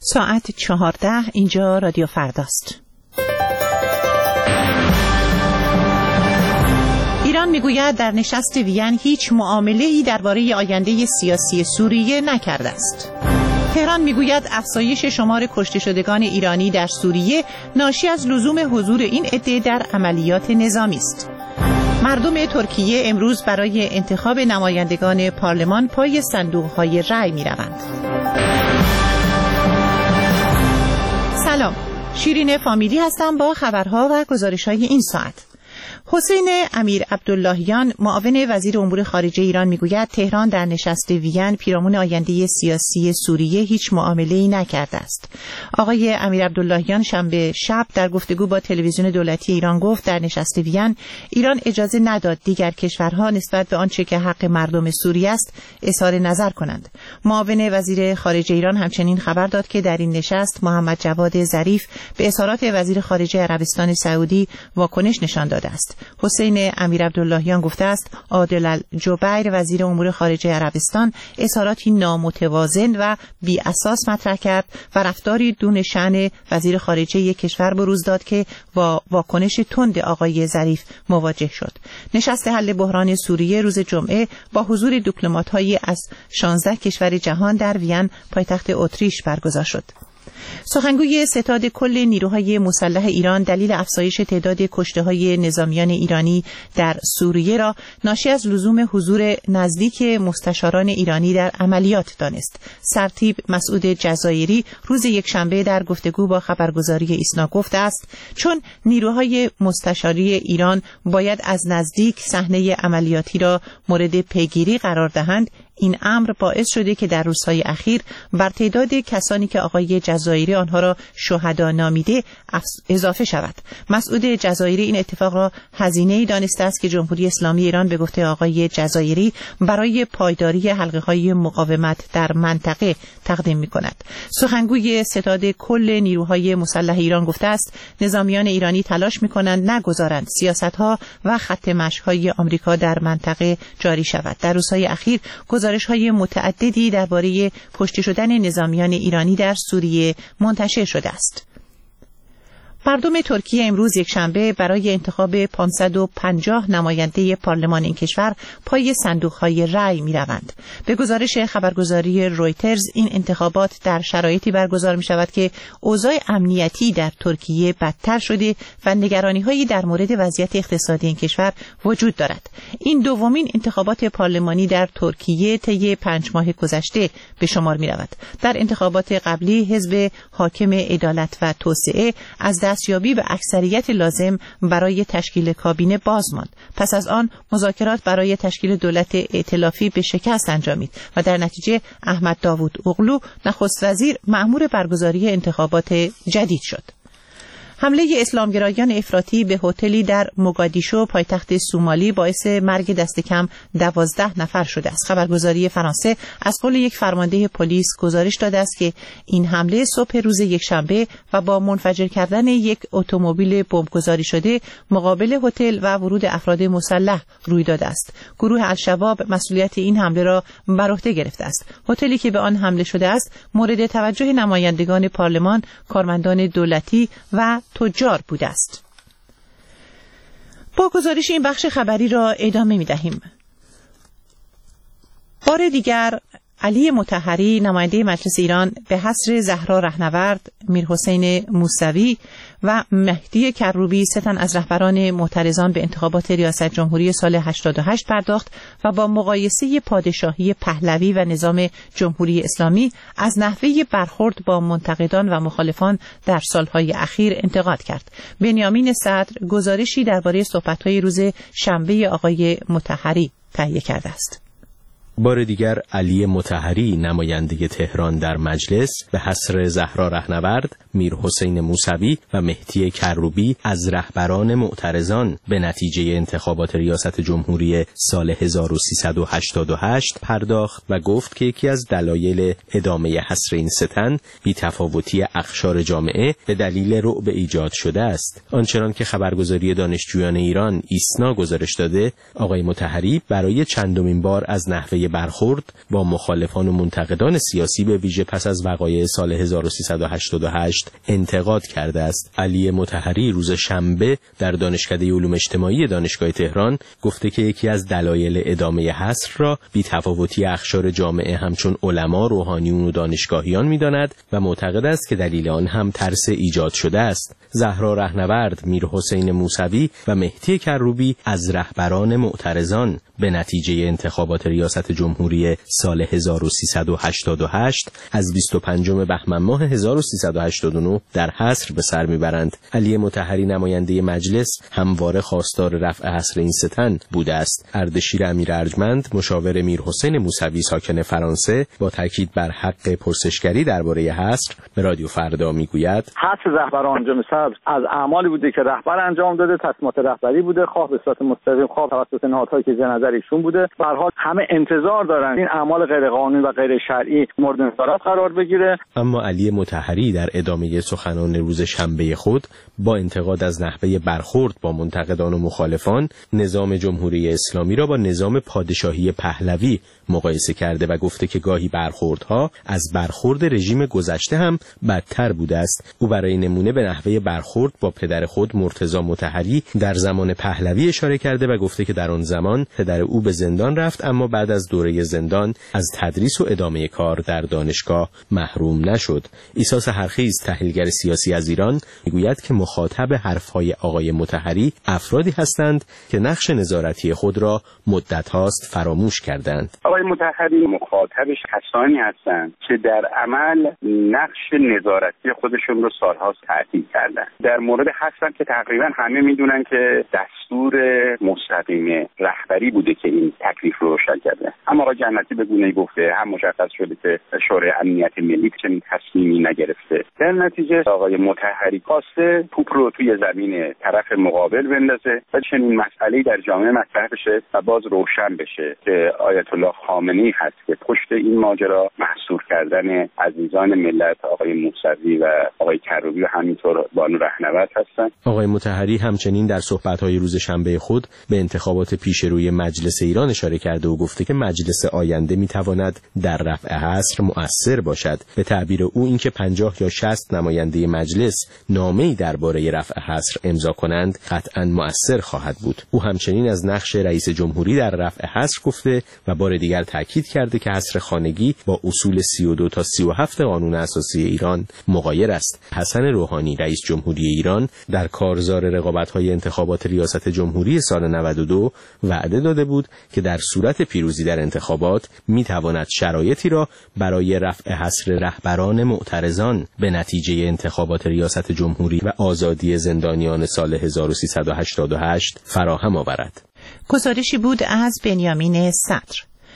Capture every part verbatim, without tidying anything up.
ساعت چهارده، اینجا رادیو فرداست. ایران میگوید در نشست وین هیچ معامله‌ای درباره آینده سیاسی سوریه نکرده است. تهران میگوید افزایش شمار کشته شدگان ایرانی در سوریه ناشی از لزوم حضور این عده در عملیات نظامی است. مردم ترکیه امروز برای انتخاب نمایندگان پارلمان پای صندوق‌های رای می‌روند. سلام، شیرین فامیلی هستم با خبرها و گزارش‌های این ساعت. حسین امیر عبداللهیان معاون وزیر امور خارجه ایران میگوید تهران در نشست وین پیرامون آینده سیاسی سوریه هیچ معامله‌ای نکرده است. آقای امیر عبداللهیان شنبه شب در گفتگو با تلویزیون دولتی ایران گفت در نشست وین ایران اجازه نداد دیگر کشورها نسبت به آنچه که حق مردم سوریه است اظهار نظر کنند. معاون وزیر خارجه ایران همچنین خبر داد که در این نشست محمد جواد ظریف به اظهارات وزیر خارجه عربستان سعودی واکنش نشان داده است. حسین امیر عبداللهیان گفته است عادل الجبیر وزیر امور خارجه عربستان اظهاراتی نامتوازن و بی اساس مطرح کرد و رفتاری دون شأن وزیر خارجه یک کشور بروز داد که با واکنش تند آقای ظریف مواجه شد. نشست حل بحران سوریه روز جمعه با حضور دیپلمات‌های از شانزده کشور جهان در وین پایتخت اتریش برگزار شد. سخنگوی ستاد کل نیروهای مسلح ایران دلیل افزایش تعداد کشته‌های نظامیان ایرانی در سوریه را ناشی از لزوم حضور نزدیک مستشاران ایرانی در عملیات دانست. سرتیپ مسعود جزایری روز یکشنبه در گفتگو با خبرگزاری ایسنا گفته است چون نیروهای مستشاری ایران باید از نزدیک صحنه عملیاتی را مورد پیگیری قرار دهند، این امر باعث شده که در روزهای اخیر بر تعداد کسانی که آقای جزایری آنها را شهدا نامیده اضافه شود. مسعود جزایری این اتفاق را هزینه‌ای دانسته است که جمهوری اسلامی ایران به گفته آقای جزایری برای پایداری حلقه‌های مقاومت در منطقه تقدیم می‌کند. سخنگوی ستاد کل نیروهای مسلح ایران گفته است نظامیان ایرانی تلاش می‌کنند نگذارند سیاست‌ها و خط مشی‌های آمریکا در منطقه جاری شود. در روزهای اخیر گزارش‌های متعددی درباره کشته شدن نظامیان ایرانی در سوریه منتشر شده است. مردم ترکیه امروز یکشنبه برای انتخاب پانصد و پنجاه نماینده پارلمان این کشور پای صندوق‌های رای می‌روند. به گزارش خبرگزاری رویترز این انتخابات در شرایطی برگزار می‌شود که اوضاع امنیتی در ترکیه بدتر شده و نگرانی‌هایی در مورد وضعیت اقتصادی این کشور وجود دارد. این دومین انتخابات پارلمانی در ترکیه طی پنج ماه گذشته به شمار می‌رود. در انتخابات قبلی حزب حاکم عدالت و توسعه از دستیابی به اکثریت لازم برای تشکیل کابینه باز ماند. پس از آن مذاکرات برای تشکیل دولت ائتلافی به شکست انجامید و در نتیجه احمد داوود اوغلو نخست وزیر مأمور برگزاری انتخابات جدید شد. حمله اسلامگرایان افراطی به هتلی در موگادیشو پایتخت سومالی باعث مرگ دست کم دوازده نفر شده است. خبرگزاری فرانسه از قول یک فرمانده پلیس گزارش داده است که این حمله صبح روز یکشنبه و با منفجر کردن یک اتومبیل بمبگذاری شده مقابل هتل و ورود افراد مسلح روی داده است. گروه الشباب مسئولیت این حمله را بر عهده گرفته است. هتلی که به آن حمله شده است مورد توجه نمایندگان پارلمان، کارمندان دولتی و تجار بوده است. با گزارش این بخش خبری را ادامه می دهیم. بار دیگر علی مطهری نماینده مجلس ایران به حصر زهرا رهنورد، میرحسین موسوی و مهدی کروبی سه تن از رهبران معترضان به انتخابات ریاست جمهوری سال هشتاد و هشت پرداخت و با مقایسه پادشاهی پهلوی و نظام جمهوری اسلامی از نحوه برخورد با منتقدان و مخالفان در سالهای اخیر انتقاد کرد. بنیامین صدر گزارشی درباره صحبت‌های روز شنبه آقای مطهری تهیه کرده است. بار دیگر علی مطهری نماینده تهران در مجلس به حصر زهرا رهنورد، میرحسین موسوی و مهدی کروبی از رهبران معترضان به نتیجه انتخابات ریاست جمهوری سال هزار و سیصد و هشتاد و هشت پرداخت و گفت که یکی از دلایل ادامه حصر این سه تن بی‌تفاوتی اقشار جامعه به دلیل رعب ایجاد شده است. آنچنان که خبرگزاری دانشجویان ایران ایسنا گزارش داده، آقای مطهری برای چندمین بار از نحوه نحوه برخورد با مخالفان و منتقدان سیاسی به ویژه پس از وقایع سال هزار و سیصد و هشتاد و هشت انتقاد کرده است. علی مطهری روز شنبه در دانشکده علوم اجتماعی دانشگاه تهران گفته که یکی از دلایل ادامه حصر را بی‌تفاوتی اقشار جامعه همچون علما، روحانیون و دانشگاهیان می‌داند و معتقد است که دلیل آن هم ترس ایجاد شده است. زهرا رهنورد، میرحسین موسوی و مهدی کروبی از رهبران معترضان به نتیجه انتخابات ریاست جمهوری سال هزار و سیصد و هشتاد و هشت از بیست و پنجم بهمن ماه هزار و سیصد و هشتاد و نه در حصر به سر میبرند. علی مطهری نماینده مجلس همواره خواستار رفع حصر این سه تن بوده است. اردشیر امیر ارجمند، مشاور میرحسین موسوی ساکن فرانسه، با تاکید بر حق پرسشگری درباره حصر به رادیو فردا میگوید: حصر رهبران انجام صبر از اعمالی بوده که رهبر انجام داده، تصمیمات رهبری بوده، خواه به صورت مستقیم خواه توسط نهادهایی که زیر نظر ایشون بوده. به هر حال همه انتظار دارن این اعمال غیر قانونی و غیر شرعی مورد نظارت قرار بگیره. اما علی مطهری در ادامه سخنان روز شنبه خود با انتقاد از نحوه برخورد با منتقدان و مخالفان، نظام جمهوری اسلامی را با نظام پادشاهی پهلوی مقایسه کرده و گفته که گاهی برخوردها از برخورد رژیم گذشته هم بدتر بوده است. او برای نمونه به نحوه برخورد با پدر خود مرتضی مطهری در زمان پهلوی اشاره کرده و گفته که در آن زمان پدر او به زندان رفت اما بعد از دوره زندان از تدریس و ادامه کار در دانشگاه محروم نشد. عیسی سحرخیز، تحلیلگر سیاسی از ایران، میگوید که مخاطب حرفهای آقای مطهری افرادی هستند که نقش نظارتی خود را مدت هاست فراموش کردند. آقای مطهری مخاطبش کسانی هستند که در عمل نقش نظارتی خودشون رو سالهاست تعطیل کردن. در مورد حسن که تقریبا همه میدونن که دستور مستقیم رهبری بوده که این تکلیف رو روشن کرده. اما آقای جنتی به گونه‌ای گفته هم مشخص شده که شورای امنیت ملی چنین تصمیمی نگرفته. در نتیجه آقای مطهری خواسته توپ رو توی زمین طرف مقابل بندازه و چنین مسئله‌ای در جامعه مطرح بشه و باز روشن بشه که آیت الله خامنه‌ای هست که پشت این ماجرا محصور کردن عزیزان ملت آقای موسوی و آقای کروبی و همینطور بانو رهنورد هستند. آقای مطهری همچنین در صحبت‌های روز شنبه خود به انتخابات پیش روی مجلس ایران اشاره کرده و گفته که مجلس آینده می‌تواند در رفع حصر مؤثر باشد. به تعبیر او اینکه پنجاه یا شصت نماینده مجلس نامه‌ای درباره رفع حصر امضا کنند قطعاً مؤثر خواهد بود. او همچنین از نقش رئیس جمهوری در رفع حصر گفته و بار دیگر تاکید کرده که حصر خانگی با اصول سی و دو تا سی و هفت قانون اساسی ایران مغایر است. حسن روحانی، رئیس جمهوری ایران، در کارزار رقابت‌های انتخابات ریاست جمهوری سال نود و دو وعده داده بود که در صورت پیروزی در انتخابات می‌تواند شرایطی را برای رفع حصر رهبران معترضان به نتیجه انتخابات ریاست جمهوری و آزادی زندانیان سال هزار و سیصد و هشتاد و هشت فراهم آورد. گزارشی بود از بنیامین صدر.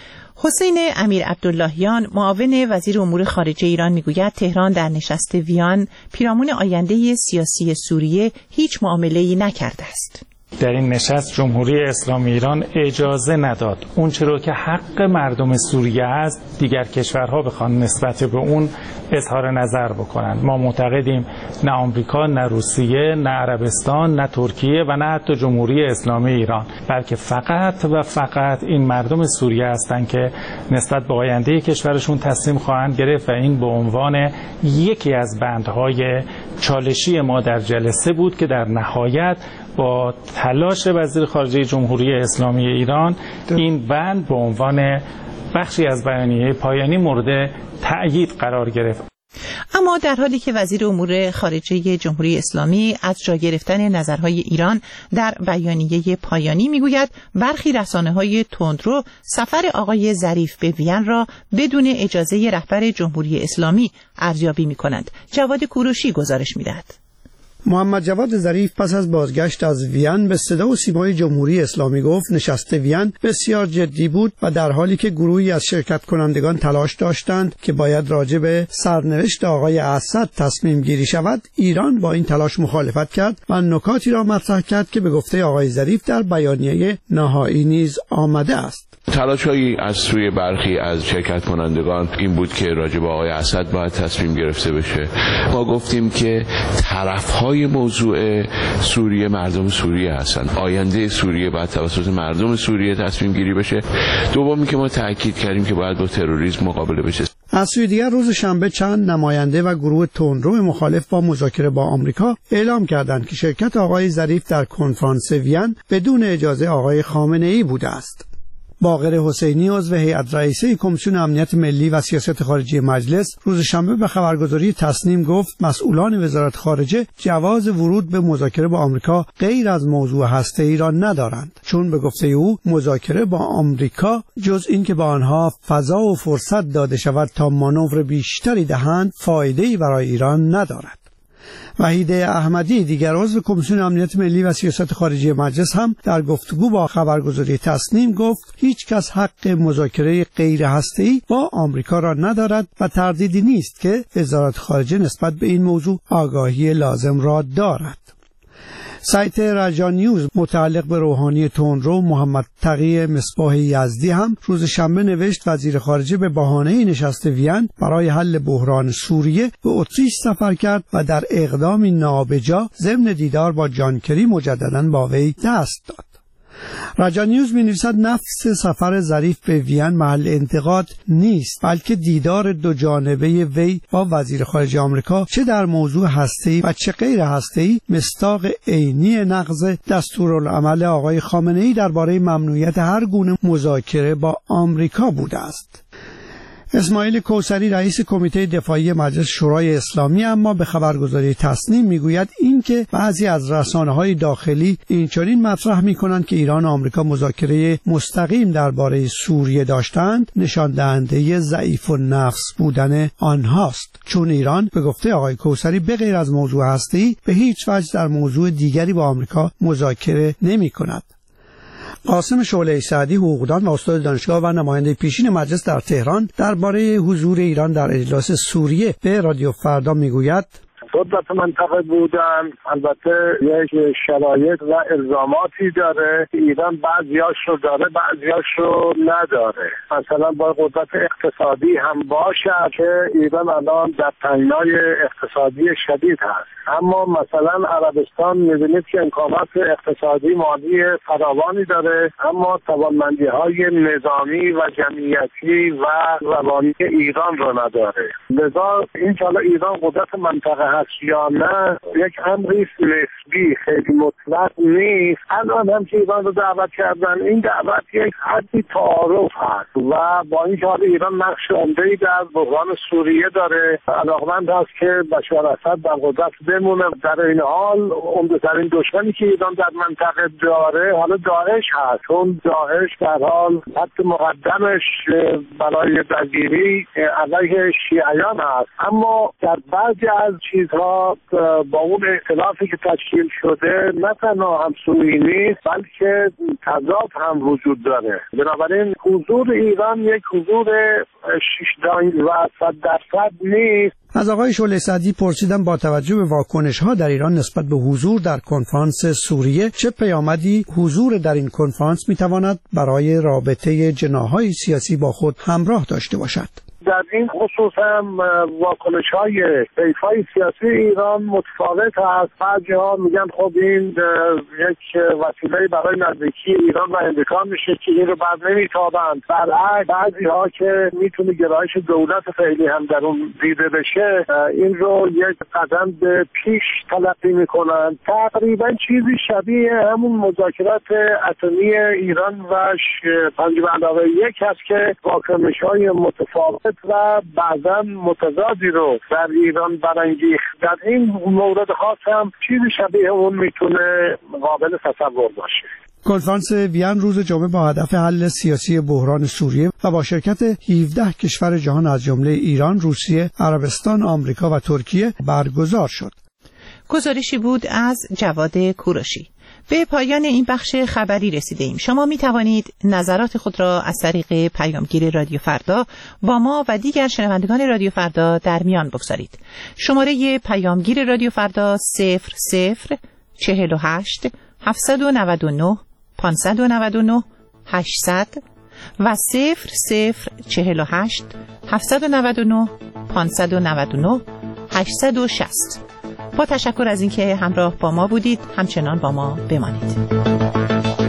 حسین امیر عبداللهیان، معاون وزیر امور خارجه ایران، میگوید تهران در نشست ویان پیرامون آینده سیاسی سوریه هیچ معامله‌ای نکرده است. در این نشست جمهوری اسلامی ایران اجازه نداد اون چرا که حق مردم سوریه است دیگر کشورها بخوان نسبت به اون اظهار نظر بکنند. ما معتقدیم نه آمریکا، نه روسیه، نه عربستان، نه ترکیه و نه حتی جمهوری اسلامی ایران، بلکه فقط و فقط این مردم سوریه هستند که نسبت به آینده کشورشون تصمیم خواهند گرفت و این به عنوان یکی از بندهای چالشی ما در جلسه بود که در نهایت با تلاش وزیر خارجه جمهوری اسلامی ایران این بند به عنوان بخشی از بیانیه پایانی مورد تأیید قرار گرفت. اما در حالی که وزیر امور خارجه جمهوری اسلامی از جا گرفتن نظرهای ایران در بیانیه پایانی میگوید برخی رسانه‌های تندرو سفر آقای ظریف به وین را بدون اجازه رهبر جمهوری اسلامی ارزیابی می‌کنند. جواد کوروشی گزارش می‌دهد. محمد جواد ظریف پس از بازگشت از وین به صدا و سیمای جمهوری اسلامی گفت نشست وین بسیار جدی بود و در حالی که گروهی از شرکت کنندگان تلاش داشتند که باید راجع به سرنوشت آقای اسد تصمیم گیری شود، ایران با این تلاش مخالفت کرد و نکاتی را مطرح کرد که به گفته آقای ظریف در بیانیه نهایی نیز آمده است. تلاش‌هایی از سوی برخی از شرکت کنندگان این بود که راجع به آقای اسد باید تصمیم گرفته بشه. ما گفتیم که طرف‌های موضوع سوریه مردم سوریه هستند. آینده سوریه باید توسط مردم سوریه تصمیم گیری بشه. دومی که ما تاکید کردیم که باید با تروریسم مقابله بشه. از سوی دیگر روز شنبه چند نماینده و گروه تندرو مخالف با مذاکره با آمریکا اعلام کردند که شرکت آقای ظریف در کنفرانس وین بدون اجازه آقای خامنه‌ای بوده است. باقر حسینی عضو هیئت رئیسه کمیسیون امنیت ملی و سیاست خارجی مجلس روز شنبه به خبرگزاری تصنیم گفت مسئولان وزارت خارجه جواز ورود به مذاکره با آمریکا غیر از موضوع هسته‌ای را ندارند، چون به گفته او مذاکره با آمریکا جز این که به آنها فضا و فرصت داده شود تا مانور بیشتری دهند فایده‌ای برای ایران ندارد. وحید احمدی دیگر عضو کمیسیون امنیت ملی و سیاست خارجی مجلس هم در گفتگو با خبرگزاری تصنیم گفت هیچ کس حق مذاکره غیر هسته‌ای با آمریکا را ندارد و تردیدی نیست که وزارت خارجه نسبت به این موضوع آگاهی لازم را دارد. سایت رجا نیوز متعلق به روحانی تندرو محمد تقی مصباح یزدی هم روز شنبه نوشت وزیر خارجه به بهانه نشست وین برای حل بحران سوریه به اتریش سفر کرد و در اقدامی نابجا ضمن دیدار با جان کری مجددا با وی دست داد. رجا نیوز می‌نویسد نفس سفر ظریف به وین محل انتقاد نیست، بلکه دیدار دو جانبه وی با وزیر خارجه آمریکا چه در موضوع هسته‌ای و چه غیر هسته‌ای مصداق عینی نقض دستورالعمل آقای خامنه‌ای درباره ممنوعیت هر گونه مذاکره با آمریکا بوده است. اسماعیل کوثری رئیس کمیته دفاعی مجلس شورای اسلامی اما به خبرگزاری تصنیم میگوید اینکه بعضی از رسانه‌های داخلی اینچنین مطرح می‌کنند که ایران و آمریکا مذاکره مستقیم درباره سوریه داشتند نشان دهنده ضعیف النفس بودن آنهاست، چون ایران به گفته آقای کوثری به غیر از موضوع هسته‌ای به هیچ وجه در موضوع دیگری با آمریکا مذاکره نمی‌کند. قاسم شعله سعدی حقوقدان و استاد دانشگاه و نماینده پیشین مجلس در تهران درباره حضور ایران در اجلاس سوریه به رادیو فردا میگوید قدرت منطقه بودن البته یک شرایط و الزاماتی داره، ایران بعضیاش رو داره بعضیاش رو نداره. مثلا با قدرت اقتصادی هم باشه که ایران الان در تنگنای اقتصادی شدید هست، اما مثلا عربستان می‌بینید که امکانات اقتصادی مالی فراوانی داره اما توانمندی های نظامی و جمعیتی و روانی ایران رو نداره. لذا این که ایران قدرت منطقه هست یا نه یک امری نسبی خیلی مطلق نیست. الان هم که ایران رو دعوت کردن این دعوت یک حدی تعارف هست و با این که ایران نقش عمده‌ای در بحران سوریه داره، علاقمند هست که بشار اسد در قدرت بمونه. در این حال عمده‌ترین دشمنی که ایران در منطقه داره حالا داعش هست، چون داعش در حال خط مقدمش برای درگیری علیه شیعیان هست، اما در بعضی از چیزها با اون اختلافی که تشکیل شده نه تنها همسویی نیست بلکه تضاد هم وجود داره. بنابراین حضور ایران یک حضور شش دانگ و صد درصد نیست. از آقای شعله سعدی پرسیدم با توجه به واکنش‌ها در ایران نسبت به حضور در کنفرانس سوریه چه پیامدی حضور در این کنفرانس می‌تواند برای رابطه جناح‌های سیاسی با خود همراه داشته باشد. در این خصوص هم واکنش‌های حزب‌های سیاسی ایران متفاوت است. بعضی‌ها میگن خب این یک وسیله برای نزدیکی ایران و امریکا میشه که این رو بعد نمیتابند. برعکس بعضی‌ها که میتونه گرایش دولت فعلی هم در اون دیده بشه این رو یک قدم به پیش تلقی میکنن. تقریبا چیزی شبیه همون مذاکرات اتمی ایران و پنج به علاوه یک هست که واکنش‌های متفاوت و بعضا متضادی رو در ایران برانگیخت. در این مورد خاص هم چیزی شبیه اون میتونه قابل تصور باشه. کنفرانس وین روز جمعه با هدف حل سیاسی بحران سوریه و با شرکت هفده کشور جهان از جمله ایران، روسیه، عربستان، آمریکا و ترکیه برگزار شد. گزارشی بود از جواد کوروشی. به پایان این بخش خبری رسیده ایم. شما می توانید نظرات خود را از طریق پیامگیر رادیو فردا با ما و دیگر شنوندگان رادیو فردا در میان بگذارید. شماره پیامگیر رادیو فردا صفر صفر چهل و هشت هفتصد و نود و نه پانصد و نود و نه هشتصد و صفر صفر چهل و هشت هفتصد و نود و نه پانصد و نود و نه هشتصد و شصت. با تشکر از اینکه همراه با ما بودید، همچنان با ما بمانید.